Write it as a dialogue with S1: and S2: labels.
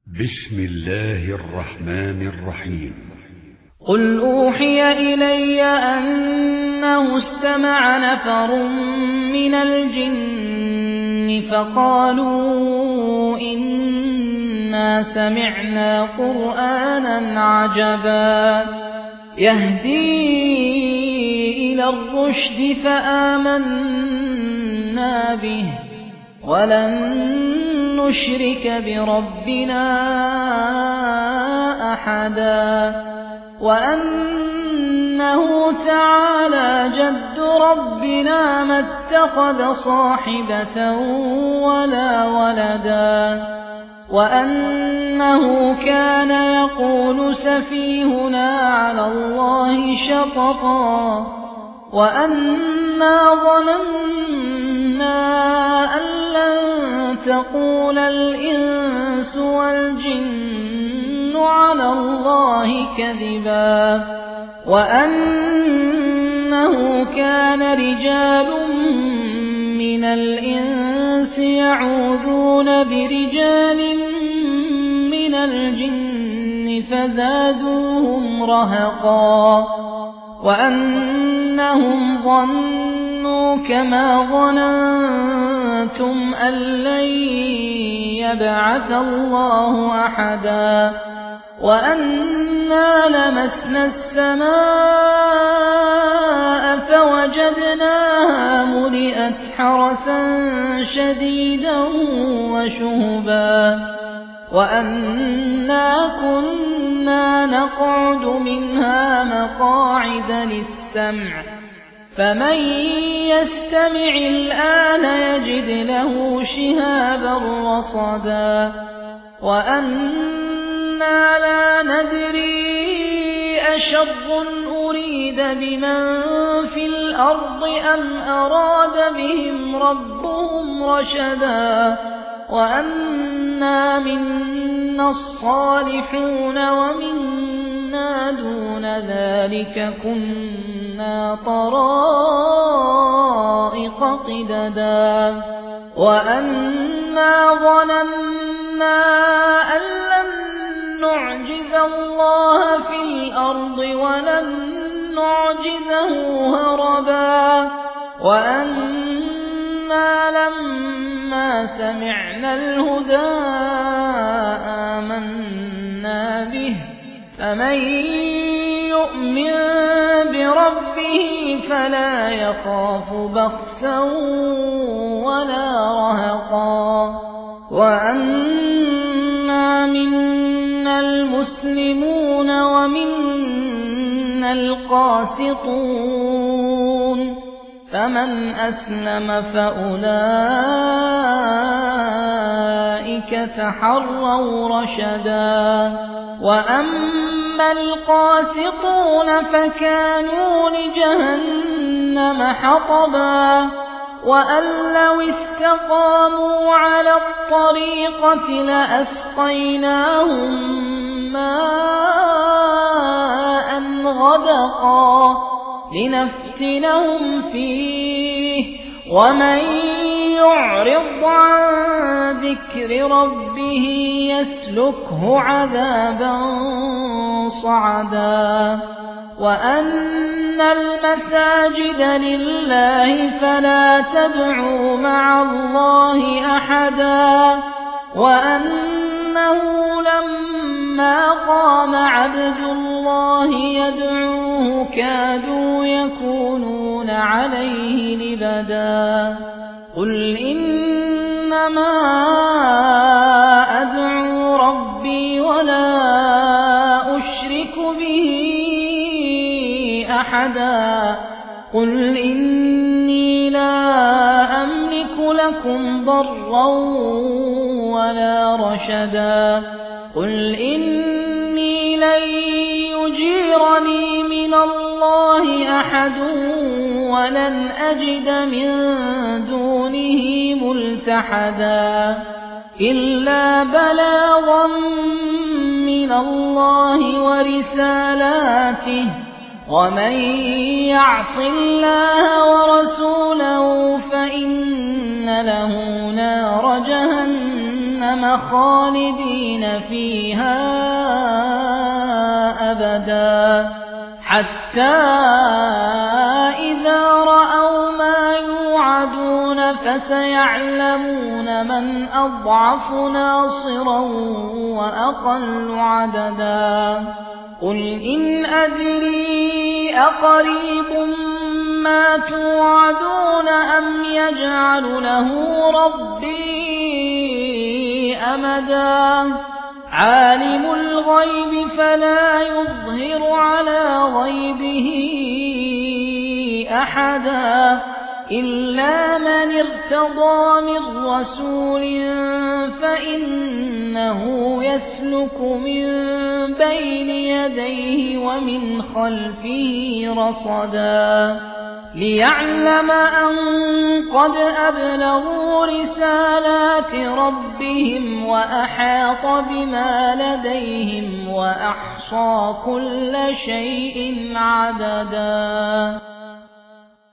S1: بسم الله الرحمن الرحيم.
S2: قل أوحي إلي أنه استمع نفر من الجن فقالوا إنا سمعنا قرآنا عجبا يهدي إلى الرشد فآمنا به ولن نشرك بربنا أحدا وأنه تعالى جد ربنا ما اتخذ صاحبة ولا ولدا وأنه كان يقول سفيهنا على الله شططا وأنا ظننا أن لن تقول الإنس والجن على الله كذبا وأنه كان رجال من الإنس يعوذون برجال من الجن فزادوهم رهقا وأنهم ظنوا كما ظننتم أن لن يبعث الله أحدا وأنا لمسنا السماء فوجدناها ملئت حرسا شديدا وشهبا وأنا كنا نقعد منها مقاعد للسمع فمن يستمع الآن يجد له شهابا رصدا وأنا لا ندري أشر أريد بمن في الأرض أم أراد بهم ربهم رشدا وأنا منا الصالحون ومنا دون ذلك كنا طرائق قددا وأنا ظننا أن لن نعجز الله في الأرض ولن نعجزه هربا وأنا لما سمعنا الهدى آمنا به فمن يؤمن بربه فلا يخاف بخسا ولا رهقا وأنا منا المسلمون ومنا القاسطون فمن أسلم فأولئك تحروا رشدا وأما القاسطون فكانوا لجهنم حطبا وأن لو استقاموا على الطريقة لأسقيناهم ماء غدقا لنفتنهم فيه ومن يعرض عن ذكر ربه يسلكه عذابا صعدا وأن المساجد لله فلا تدعوا مع الله أحدا وأنه لما قام عبد الله يدعوه كادوا يكونون عليه لبدا قل إنما أدعو ربي ولا أشرك به أحدا قل إني لا أملك لكم ضرا ولا رشدا قل إني لن يجيرني من الله أحد ولن أجد من دونه ملتحدا إلا بلاغا من الله ورسالاته ومن يعص الله ورسوله فإن له نار جهنم جهنم خالدين فيها أبدا حتى إذا رأوا ما يوعدون فسيعلمون من أضعف ناصرا وأقل عددا قل إن أدري أقريب ما توعدون أم يجعل له ربي أمدا عالم الغيب فلا يظهر على غيبه أحدا إلا من ارتضى من رسول فإنه يسلك من بين يديه ومن خلفه رصدا ليعلم أن قد أبلغوا رسالات ربهم وأحاط بما لديهم وأحصى كل شيء عددا